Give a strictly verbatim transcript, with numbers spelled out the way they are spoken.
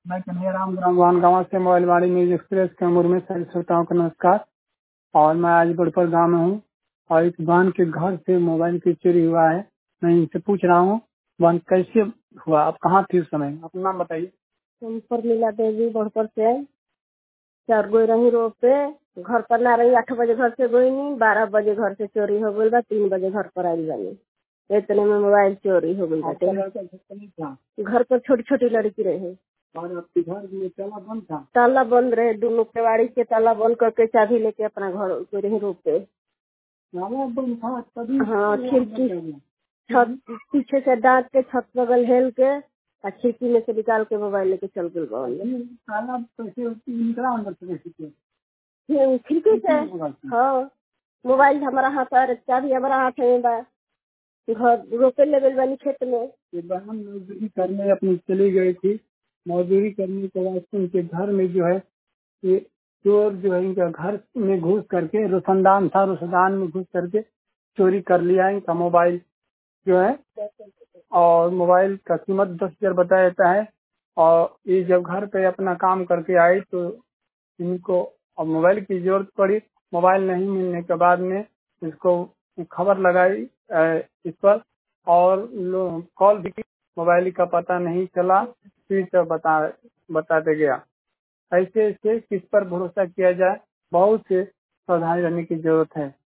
मैं कन्हैयाराम ग्राम गाँव से मोबाइल वाणी न्यूज एक्सप्रेस के उम्र में सभी श्रोताओं को नमस्कार। और मैं आज बड़पर गाँव में हूँ और इस बहन के घर से मोबाइल की चोरी हुआ है। मैं इनसे पूछ रहा हूँ बहन कैसे हुआ, आप कहाँ थी उस समय, अपना नाम बताइए। हम पर लीला देवी बड़पर से चार गो रही रोड पे, घर पर ना रही। आठ बजे घर से गई नहीं, बारह बजे घर से चोरी हो गई बा, तीन बजे घर पर आई जानी। इतने में मोबाइल चोरी हो गई बाटे। घर पर छोटी छोटी लड़की रहे और आपके घर में ताला बंद था? ताला बंद रहे, दोनों केवाड़ी के ताला बंद करके चाबी लेके अपना घर रही रोड पे। ताला बंद था तभी? हाँ, खिड़की छत पीछे से दांत के छत बगल हेल के और खिड़की में से निकाल के मोबाइल लेके चल गई। ताला कैसे निकला अंदर से? खिड़की से। हाँ, मोबाइल हमारा हाथ है, चाबी हमारा हाथ है बा। घर रोपे लेवल वाली खेत में ये बहन मजदूरी करने अपनी चली गई थी। मजदूरी करने के बाद उनके घर में जो है ये चोर जो है इनका घर में घुस करके, रोशनदान था, रोशनदान में घुस करके चोरी कर लिया इनका मोबाइल जो है। और मोबाइल का कीमत दस हजार बताया जाता है। और ये जब घर पे अपना काम करके आई तो इनको अब मोबाइल की जरूरत पड़ी। मोबाइल नहीं मिलने के बाद में इसको खबर लगाई इस पर और कॉल भी, मोबाइल का पता नहीं चला, फिर बता बताते गया। ऐसे ऐसे किस पर भरोसा किया जाए, बहुत से सावधानी रहने की जरूरत है।